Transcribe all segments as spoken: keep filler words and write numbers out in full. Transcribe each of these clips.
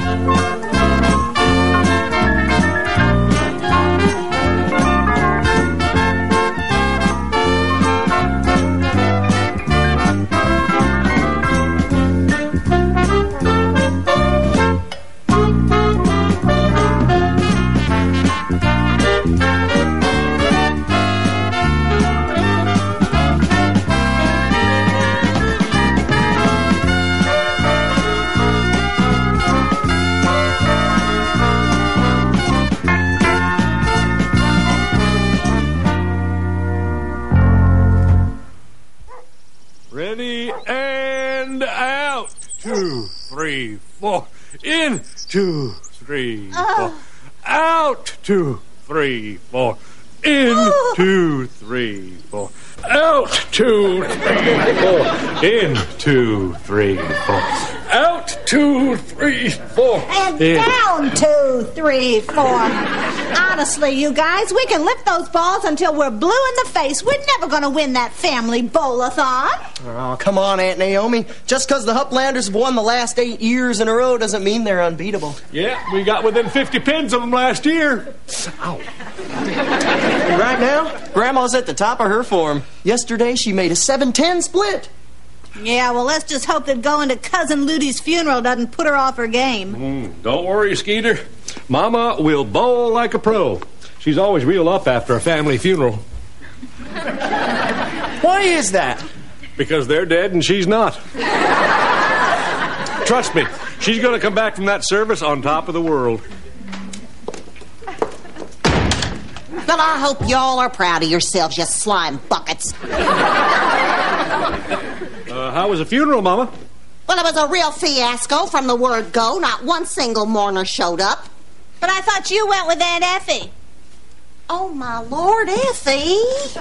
Ready and out. Two, three, four. In. Two, three, four. Out. Two, three, four. In. Two, three, four. Out. Two, three, four. In. Two, three, four. Out. Two, three, four. And in. Down. Two, three, four. Honestly, you guys, we can lift those balls until we're blue in the face. We're never going to win that family bowl-a-thon. Oh, come on, Aunt Naomi. Just because the Uplanders have won the last eight years in a row doesn't mean they're unbeatable. Yeah, we got within fifty pins of them last year. Ow. Right now, Grandma's at the top of her form. Yesterday, she made a seven ten split. Yeah, well, let's just hope that going to Cousin Ludy's funeral doesn't put her off her game. Mm, don't worry, Skeeter. Mama will bowl like a pro. She's always real up after a family funeral. Why is that? Because they're dead and she's not. Trust me, she's going to come back from that service on top of the world. Well, I hope y'all are proud of yourselves, you slime buckets. Uh, how was the funeral, Mama? Well, it was a real fiasco from the word go. Not one single mourner showed up. But I thought you went with Aunt Effie. Oh, my Lord, Effie.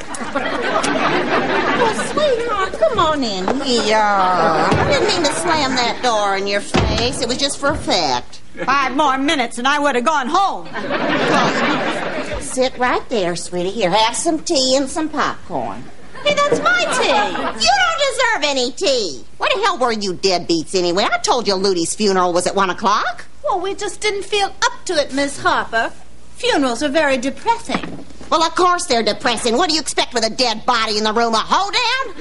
Well, sweetheart, come on in here. I didn't mean to slam that door in your face. It was just for effect. Five more minutes and I would have gone home. Sit right there, sweetie. Here, have some tea and some popcorn. Hey, that's my tea. You don't deserve any tea. Where the hell were you deadbeats anyway? I told you Ludy's funeral was at one o'clock. Well, we just didn't feel up to it, Miss Harper. Funerals are very depressing. Well, of course they're depressing. What do you expect with a dead body in the room? A hoedown?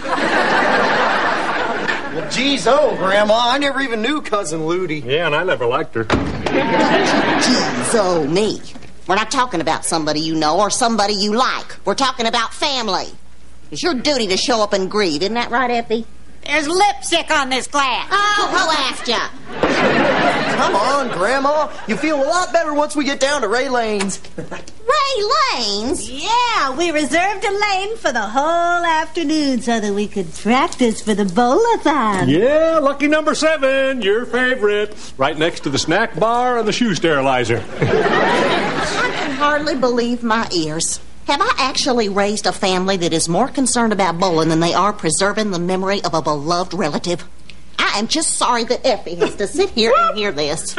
Well, geez, oh, Grandma, I never even knew Cousin Ludy. Yeah, and I never liked her. Geez, oh, me. We're not talking about somebody you know or somebody you like. We're talking about family. It's your duty to show up and grieve. Isn't that right, Effie? There's lipstick on this glass. Oh, who asked you? Come on, Grandma. You feel a lot better once we get down to Ray Lane's. Ray Lane's? Yeah, we reserved a lane for the whole afternoon so that we could practice for the bowl-a-thon. Yeah, lucky number seven, your favorite. Right next to the snack bar and the shoe sterilizer. I can hardly believe my ears. Have I actually raised a family that is more concerned about bowling than they are preserving the memory of a beloved relative? I am just sorry that Effie has to sit here and hear this.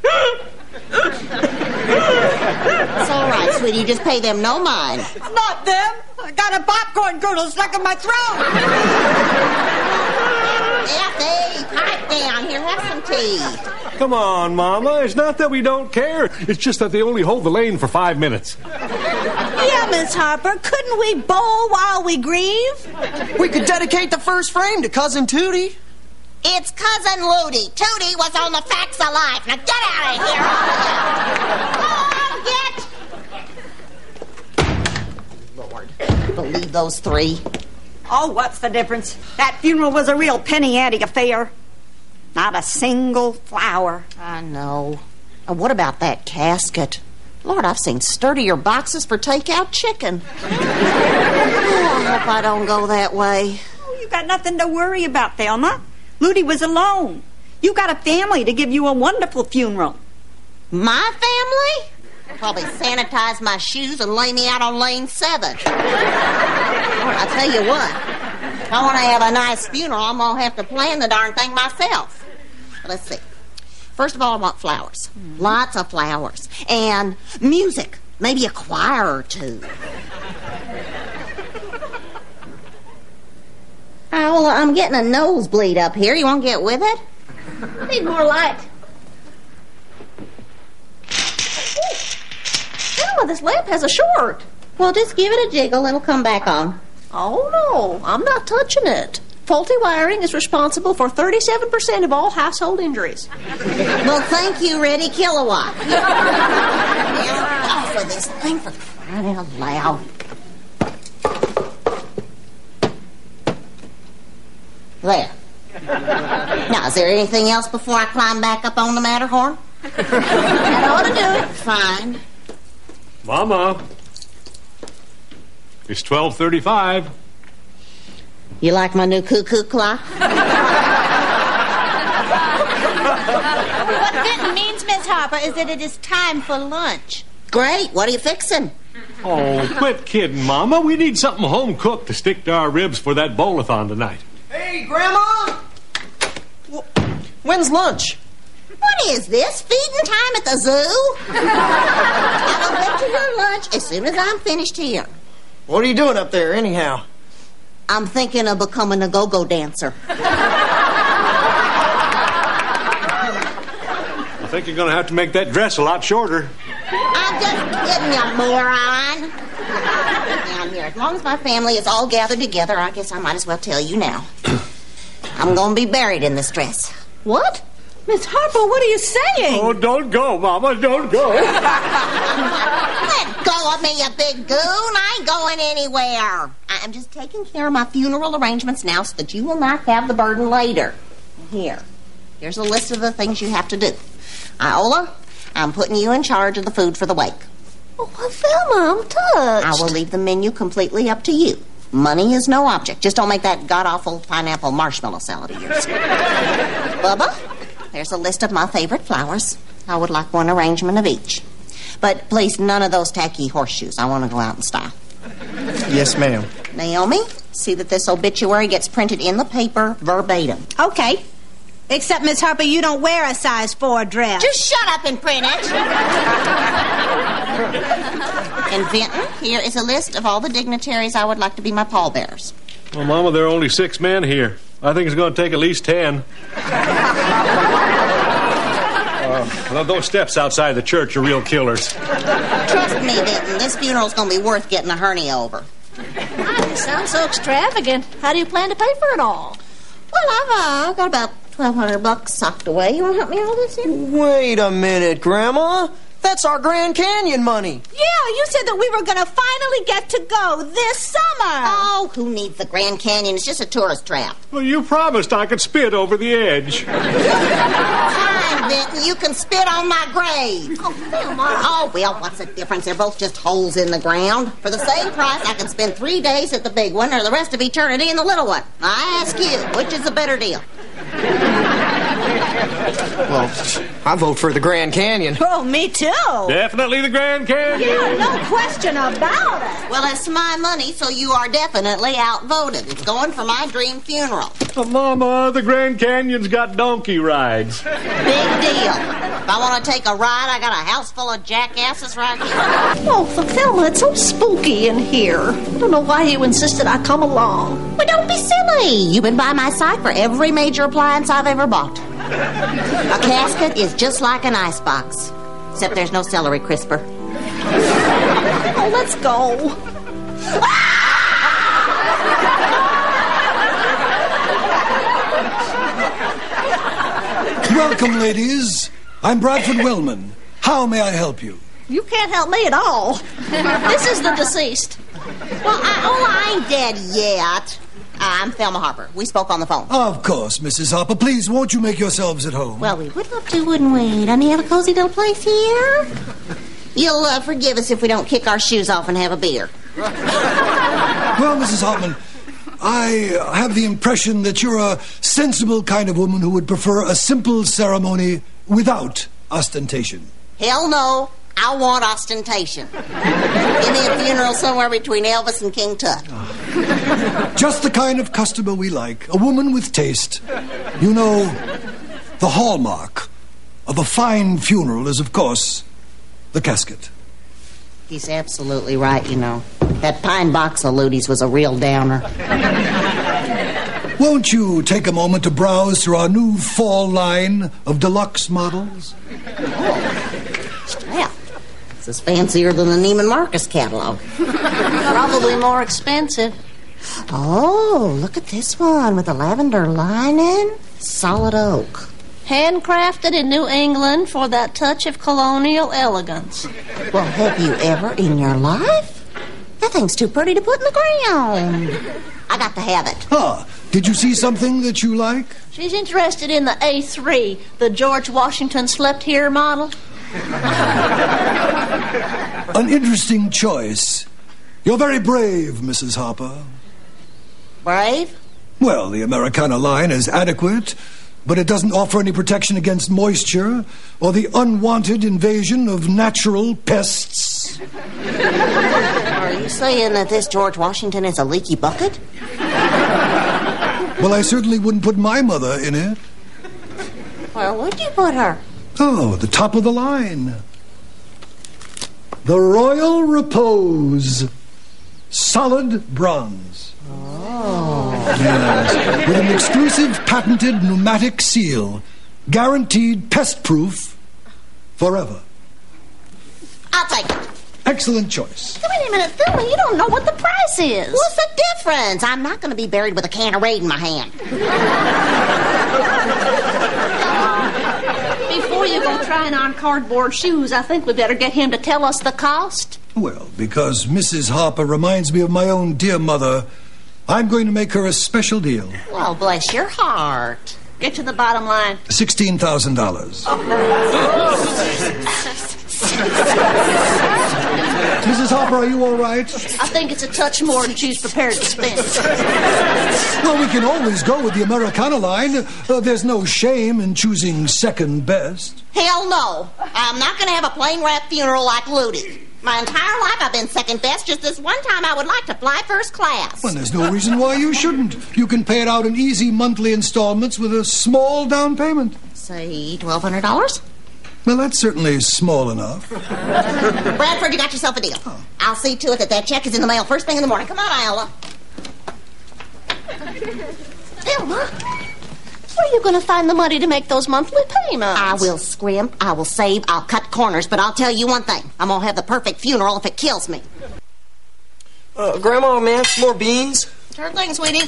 It's all right, sweetie. You just pay them no mind. Not them. I got a popcorn kernel stuck in my throat. Effie, pipe down. Here, have some tea. Come on, Mama. It's not that we don't care. It's just that they only hold the lane for five minutes. Yeah, Miss Harper. Couldn't we bowl while we grieve? We could dedicate the first frame to Cousin Tootie. It's Cousin Ludy. Tootie was on the Facts of Life. Now get out of here. Come on, get. Lord, believe those three. Oh, what's the difference? That funeral was a real penny ante affair. Not a single flower. I know. And what about that casket? Lord, I've seen sturdier boxes for takeout chicken. Oh, I hope I don't go that way. Oh, you got nothing to worry about, Thelma. Ludy was alone. You got a family to give you a wonderful funeral. My family? Probably sanitize my shoes and lay me out on lane seven. I'll tell you what. If I want to have a nice funeral, I'm going to have to plan the darn thing myself. Let's see. First of all, I want flowers. Mm-hmm. Lots of flowers. And music. Maybe a choir or two. Oh, well, I'm getting a nosebleed up here. You want to get with it? I need more light. Grandma, this lamp has a short. Well, just give it a jiggle. It'll come back on. Oh, no, I'm not touching it. Faulty wiring is responsible for thirty-seven percent of all household injuries. Well, thank you, Reddy Kilowatt. Now, for this thing for crying out loud. There. Now, is there anything else before I climb back up on the Matterhorn? That ought to do it. Fine. Mama, it's twelve thirty-five. You like my new cuckoo clock? What Vinton means, Miss Harper, is that it is time for lunch. Great. What are you fixing? Oh, quit kidding, Mama. We need something home cooked to stick to our ribs for that bowl-a-thon tonight. Hey, Grandma! When's lunch? What is this? Feeding time at the zoo? I will get to your lunch as soon as I'm finished here. What are you doing up there, anyhow? I'm thinking of becoming a go-go dancer. I think you're going to have to make that dress a lot shorter. I'm just kidding, you moron. Down here, as long as my family is all gathered together, I guess I might as well tell you now. I'm going to be buried in this dress. What? Miss Harper, what are you saying? Oh, don't go, Mama, don't go. Let go of me, you big goon. I ain't going anywhere. I'm just taking care of my funeral arrangements now so that you will not have the burden later. Here. Here's a list of the things you have to do. Iola, I'm putting you in charge of the food for the wake. Oh, well, Thelma, I'm touched. I will leave the menu completely up to you. Money is no object. Just don't make that god-awful pineapple marshmallow salad of yours. Bubba, there's a list of my favorite flowers. I would like one arrangement of each. But please, none of those tacky horseshoes. I want to go out in style. Yes, ma'am. Naomi, see that this obituary gets printed in the paper verbatim. Okay. Except, Miss Harper, you don't wear a size four dress. Just shut up and print it. And Vinton, here is a list of all the dignitaries I would like to be my pallbearers. Well, Mama, there are only six men here. I think it's going to take at least ten. uh, well, those steps outside the church are real killers. Trust me, Vinton, this funeral's going to be worth getting a hernia over. You sound so extravagant. How do you plan to pay for it all? Well, I've uh, got about twelve hundred bucks socked away. You want to help me out with this here? Wait a minute, Grandma. That's our Grand Canyon money. Yeah, you said that we were going to finally get to go this summer. Oh, who needs the Grand Canyon? It's just a tourist trap. Well, you promised I could spit over the edge. Fine, Vinton. You can spit on my grave. Oh, Thelma. Oh, well, what's the difference? They're both just holes in the ground. For the same price, I can spend three days at the big one or the rest of eternity in the little one. I ask you, which is the better deal? Well, I vote for the Grand Canyon. Oh, me too. Definitely the Grand Canyon. Yeah, no question about it. Well, it's my money, so you are definitely outvoted. It's going for my dream funeral. Oh, Mama, the Grand Canyon's got donkey rides. Big deal. If I want to take a ride, I got a house full of jackasses right here. Oh, Thelma, it's so spooky in here. I don't know why you insisted I come along. Well, don't be silly. You've been by my side for every major appliance I've ever bought. A casket is just like an icebox, except there's no celery crisper. Oh, let's go. Welcome, ladies. I'm Bradford Wellman. How may I help you? You can't help me at all. This is the deceased. Well, I, oh, I ain't dead yet. I'm Thelma Harper. We spoke on the phone. Of course, Missus Harper. Please, won't you make yourselves at home? Well, we would love to, wouldn't we? Doesn't he have a cozy little place here? You'll uh, forgive us if we don't kick our shoes off and have a beer. Well, Missus Hartman, I have the impression that you're a sensible kind of woman who would prefer a simple ceremony without ostentation. Hell no. I want ostentation. Give me a funeral somewhere between Elvis and King Tut. Just the kind of customer we like. A woman with taste. You know, the hallmark of a fine funeral is, of course, the casket. He's absolutely right, you know. That pine box of Ludi's was a real downer. Won't you take a moment to browse through our new fall line of deluxe models? Yeah. This is fancier than the Neiman Marcus catalog. Probably more expensive. Oh, look at this one with the lavender lining. Solid oak. Handcrafted in New England for that touch of colonial elegance. Well, have you ever in your life? That thing's too pretty to put in the ground. I got to have it. Ah, did you see something that you like? She's interested in the A three, the George Washington slept here model. An interesting choice. You're very brave, Missus Harper. Brave? Well, the Americana line is adequate, but it doesn't offer any protection against moisture or the unwanted invasion of natural pests. Are you saying that this George Washington is a leaky bucket? Well, I certainly wouldn't put my mother in it. Where would you put her? Oh, the top of the line. The Royal Repose. Solid bronze. Oh. Yes, with an exclusive patented pneumatic seal. Guaranteed pest-proof forever. I'll take it. Excellent choice. Wait a minute, Thelma, you don't know what the price is. What's the difference? I'm not going to be buried with a can of Raid in my hand. Before you go trying on cardboard shoes, I think we better get him to tell us the cost. Well, because Missus Harper reminds me of my own dear mother, I'm going to make her a special deal. Well, bless your heart. Get to the bottom line. sixteen thousand dollars. Missus Harper, are you all right? I think it's a touch more than she's prepared to spend. Well, we can always go with the Americana line. Uh, there's no shame in choosing second best. Hell no. I'm not going to have a plain wrap funeral like Ludi. My entire life I've been second best. Just this one time I would like to fly first class. Well, there's no reason why you shouldn't. You can pay it out in easy monthly installments with a small down payment. Say twelve hundred dollars? Well, that's certainly small enough. Bradford, you got yourself a deal. Oh. I'll see to it that that check is in the mail first thing in the morning. Come on, Iola. Thelma, where are you going to find the money to make those monthly payments? I will scrimp, I will save, I'll cut corners, but I'll tell you one thing. I'm going to have the perfect funeral if it kills me. Uh, Grandma, may I have some more beans? Sure thing, sweetie.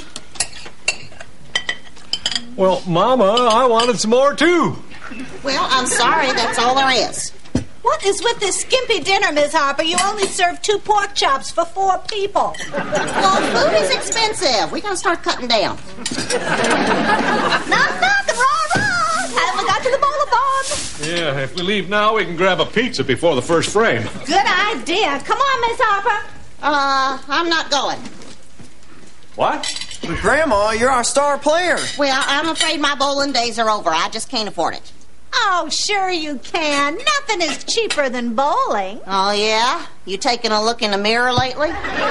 Well, Mama, I wanted some more, too. Well, I'm sorry, that's all there is. What is with this skimpy dinner, Miss Harper? You only serve two pork chops for four people. Well, food is expensive. We gotta start cutting down. Knock, knock, and roll, roll. Haven't got to the bowl-a-thon. Yeah, if we leave now, we can grab a pizza before the first frame. Good idea. Come on, Miss Harper. Uh, I'm not going. What? But Grandma, you're our star player. Well, I'm afraid my bowling days are over. I just can't afford it. Oh, sure you can. Nothing is cheaper than bowling. Oh, yeah? You taking a look in the mirror lately?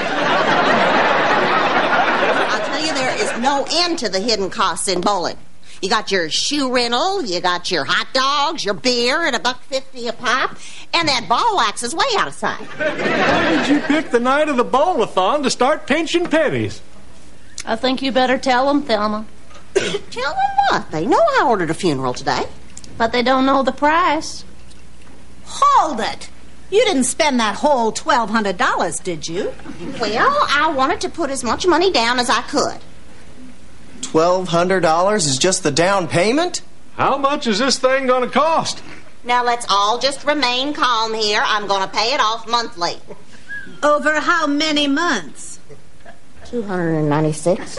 I'll tell you, there is no end to the hidden costs in bowling. You got your shoe rental, you got your hot dogs, your beer at a buck fifty a pop, and that ball wax is way out of sight. Why did you pick the night of the bowl-a-thon to start pinching pennies? I think you better tell them, Thelma. Tell them what? They know I ordered a funeral today. But they don't know the price. Hold it. You didn't spend that whole twelve hundred dollars, did you? Well, I wanted to put as much money down as I could. twelve hundred dollars is just the down payment? How much is this thing going to cost? Now, let's all just remain calm here. I'm going to pay it off monthly. Over how many months? two hundred ninety-six.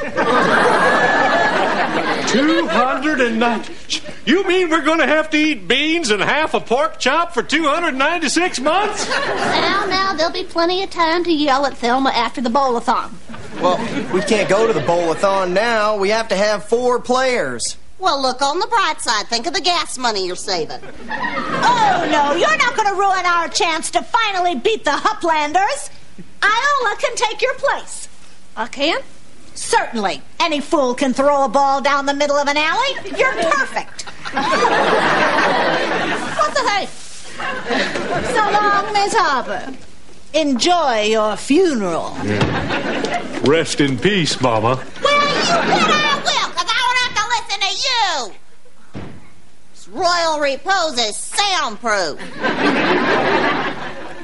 two hundred ninety. You mean we're going to have to eat beans and half a pork chop for two hundred ninety-six months? Now, now, there'll be plenty of time to yell at Thelma after the bowl-a-thon. Well, we can't go to the bowl-a-thon now. We have to have four players. Well, look on the bright side. Think of the gas money you're saving. Oh, no, you're not going to ruin our chance to finally beat the Uplanders. Iola can take your place. I can? Certainly. Any fool can throw a ball down the middle of an alley. You're perfect. What the hey? So long, Miss Harper. Enjoy your funeral. Yeah. Rest in peace, Mama. Well, you bet I will, because I won't have to listen to you. This Royal Repose is soundproof.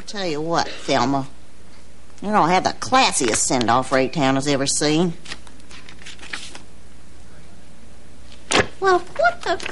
Tell you what, Thelma. You don't have the classiest send-off Raytown has ever seen. Well, what the...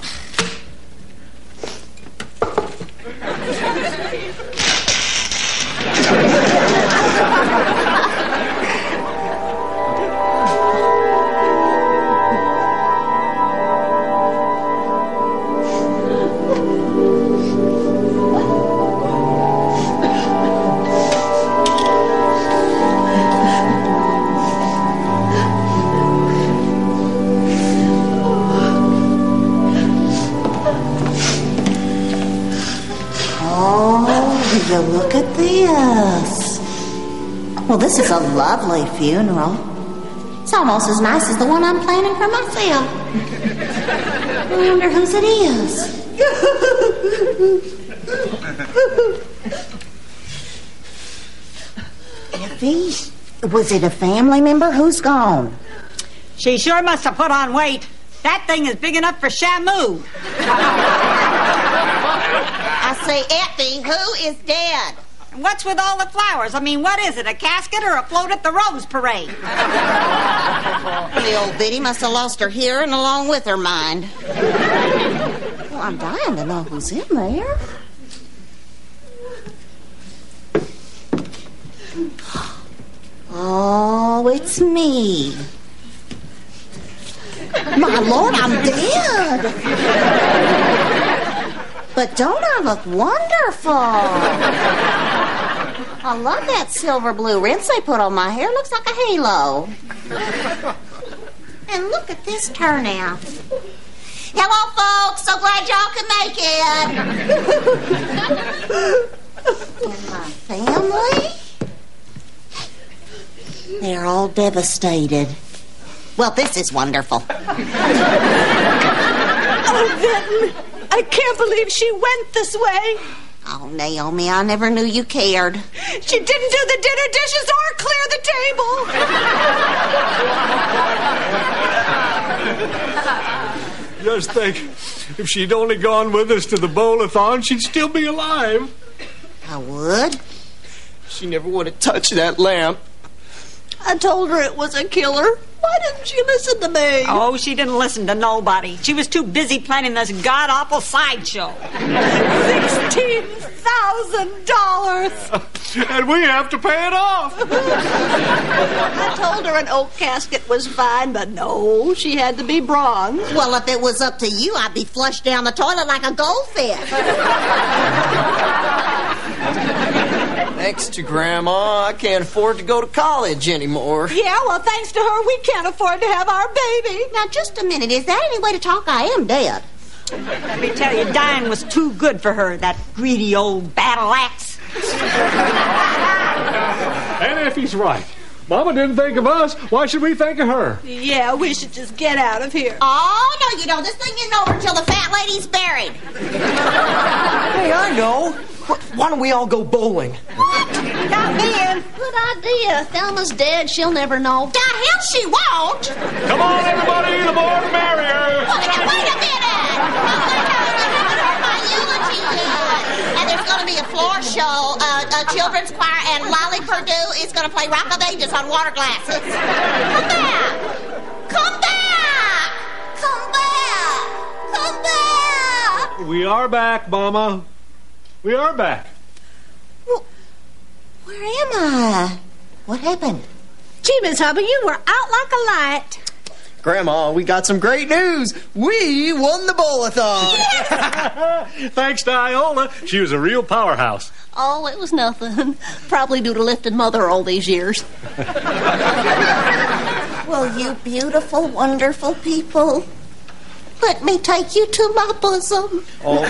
You look at this. Well, this is a lovely funeral. It's almost as nice as the one I'm planning for myself. I wonder whose it is. Effie, was it a family member? Who's gone? She sure must have put on weight. That thing is big enough for Shamu. I say, Effie, who is dead? And what's with all the flowers? I mean, what is it, a casket or a float at the Rose Parade? The old biddy must have lost her hearing along with her mind. Well, I'm dying to know who's in there. Oh, it's me. My Lord, I'm dead. But don't I look wonderful? I love that silver blue rinse they put on my hair. Looks like a halo. And look at this turnout. Hello, folks. So glad y'all can make it. And my family? They're all devastated. Well, this is wonderful. Oh, Vinton, I can't believe she went this way. Oh, Naomi, I never knew you cared. She didn't do the dinner dishes or clear the table. Just think, if she'd only gone with us to the bowl-a-thon, she'd still be alive. I would. She never would have touched that lamp. I told her it was a killer. Why didn't she listen to me? Oh, she didn't listen to nobody. She was too busy planning this god-awful sideshow. Sixteen thousand dollars. And we have to pay it off. I told her an oak casket was fine, but no, she had to be bronze. Well, if it was up to you, I'd be flushed down the toilet like a goldfish. Thanks to Grandma, I can't afford to go to college anymore. Yeah, well, thanks to her, we can't afford to have our baby. Now, just a minute. Is that any way to talk? I am dead. Let me tell you, dying was too good for her, that greedy old battle axe. And if he's right, Mama didn't think of us. Why should we think of her? Yeah, we should just get out of here. Oh, no, you don't. This thing isn't over until the fat lady's buried. Hey, I know. Why don't we all go bowling? What? Not then. Good idea. Thelma's dead. She'll never know. The hell she won't. Come on, everybody, the more the merrier. Wait a, wait a minute. Oh, wait a minute. My eulogy yet. And there's going to be a floor show, uh, a children's choir, and Lolly Purdue is going to play Rock of Ages on water glasses. Come back. Come back. Come back. Come back. We are back, Mama. We are back. Well, where am I? What happened? Gee, Miss Hubby, you were out like a light. Grandma, we got some great news. We won the bowl-a-thon. Yes! Thanks to Iola. She was a real powerhouse. Oh, it was nothing. Probably due to lifting Mother all these years. Well, you beautiful, wonderful people, let me take you to my bosom. Oh.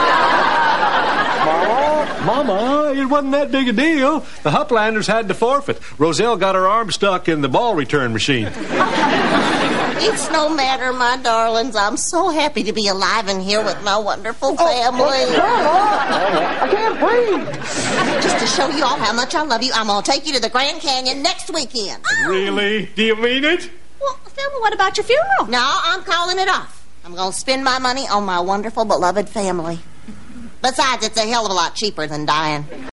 Mama, it wasn't that big a deal. The Huplanders had to forfeit. Roselle got her arm stuck in the ball return machine. It's no matter, my darlings. I'm so happy to be alive and here with my wonderful family. Oh, oh, I can't breathe. Just to show you all how much I love you, I'm going to take you to the Grand Canyon next weekend. Really? Do you mean it? Well, Thelma, what about your funeral? No, I'm calling it off. I'm going to spend my money on my wonderful, beloved family. Besides, it's a hell of a lot cheaper than dying.